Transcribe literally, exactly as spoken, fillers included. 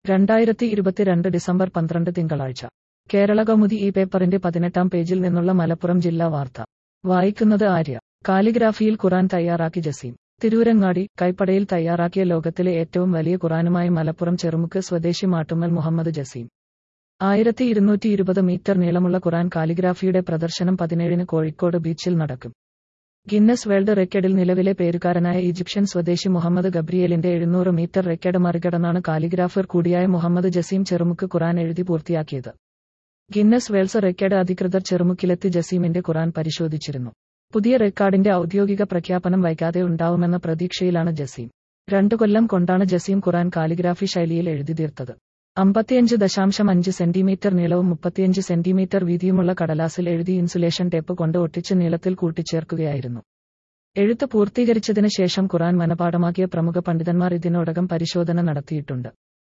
രണ്ടായിരത്തി ഇരുപത്തിരണ്ട് ഡിസംബർ പന്ത്രണ്ട് തിങ്കളാഴ്ച കേരളകൗമുദി ഈ പേപ്പറിന്റെ പതിനെട്ടാം പേജിൽ നിന്നുള്ള മലപ്പുറം ജില്ലാ വാർത്ത വായിക്കുന്നത് ആര്യ. കാലിഗ്രാഫിയിൽ ഖുർആൻ തയ്യാറാക്കി ജസീം. തിരൂരങ്ങാടി. കൈപ്പടയിൽ തയ്യാറാക്കിയ ലോകത്തിലെ ഏറ്റവും വലിയ ഖുർആനുമായി മലപ്പുറം ചെറുമുക്ക് സ്വദേശി മാട്ടുമ്മൽ മുഹമ്മദ് ജസീം. ആയിരത്തി ഇരുന്നൂറ്റി ഇരുപത് മീറ്റർ നീളമുള്ള ഖുർആൻ കാലിഗ്രാഫിയുടെ പ്രദർശനം പതിനേഴിന് കോഴിക്കോട് ബീച്ചിൽ നടക്കും. ഗിന്നസ് വേൾഡ് റെക്കോർഡിൽ നിലവിലെ പേരുകാരനായ ഈജിപ്ഷ്യൻ സ്വദേശി മുഹമ്മദ് ഗബ്രിയേലിന്റെ എഴുന്നൂറ് മീറ്റർ റെക്കോർഡ് മറികടന്നാണ് കാലിഗ്രാഫർ കൂടിയായ മുഹമ്മദ് ജസീം ചെറുമുക്ക് ഖുർആൻ എഴുതി പൂർത്തിയാക്കിയത്. ഗിന്നസ് വേൾഡ് റെക്കോർഡ് അധികൃതർ ചെറുമുക്കിലെത്തി ജസീമിന്റെ ഖുർആൻ പരിശോധിച്ചിരുന്നു. പുതിയ റെക്കോർഡിന്റെ ഔദ്യോഗിക പ്രഖ്യാപനം വൈകാതെ ഉണ്ടാവുമെന്ന പ്രതീക്ഷയിലാണ് ജസീം. രണ്ടു കൊല്ലം കൊണ്ടാണ് ജസീം ഖുർആൻ കാലിഗ്രാഫി ശൈലിയിൽ എഴുതി തീർത്തത്. അമ്പത്തിയഞ്ച് ദശാംശം അഞ്ച് സെന്റിമീറ്റർ നീളവും മുപ്പത്തിയഞ്ച് സെന്റിമീറ്റർ വീതിയുമുള്ള കടലാസിൽ എഴുതി ഇൻസുലേഷൻ ടേപ്പ് കൊണ്ട് ഒട്ടിച്ച് നീളത്തിൽ കൂട്ടിച്ചേർക്കുകയായിരുന്നു. എഴുത്ത് പൂർത്തീകരിച്ചതിന് ശേഷം ഖുർആൻ മനപാഠമാക്കിയ പ്രമുഖ പണ്ഡിതന്മാർ ഇതിനോടകം പരിശോധന നടത്തിയിട്ടുണ്ട്.